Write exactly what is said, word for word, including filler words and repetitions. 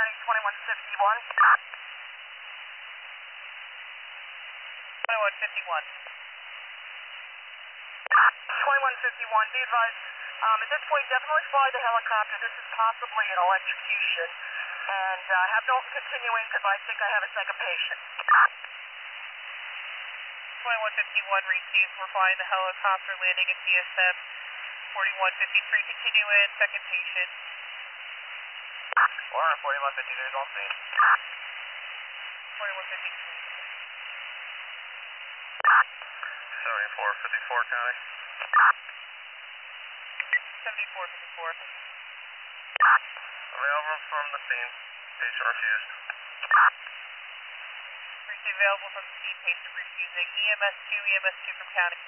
County, twenty-one fifty-one. twenty-one fifty-one. twenty-one fifty-one, be advised, um, at this point, definitely fly the helicopter. This is possibly an electrocution. And uh, have no continuing because I think I have a second patient. twenty-one fifty-one received. We're flying the helicopter, landing at D S M forty-one fifty-three. Continue in, second patient. Warren, forty-one fifty-three, don't see. forty-one fifty-three. seventy-four fifty-four, County. seventy-four fifty-four. Available from the scene. Patient refused. Receive available from the scene, patient refusing. E M S two, E M S two from County.